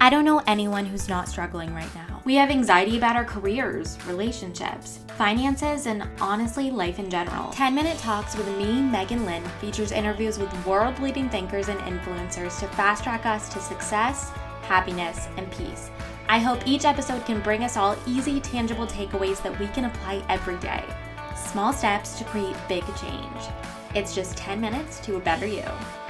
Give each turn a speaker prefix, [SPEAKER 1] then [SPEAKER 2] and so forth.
[SPEAKER 1] I don't know anyone who's not struggling right now. We have anxiety about our careers, relationships, finances, and honestly, life in general. 10-Minute Talks with me, Megan Lynn, features interviews with world-leading thinkers and influencers to fast-track us to success, happiness, and peace. I hope each episode can bring us all easy, tangible takeaways that we can apply every day. Small steps to create big change. It's just 10 minutes to a better you.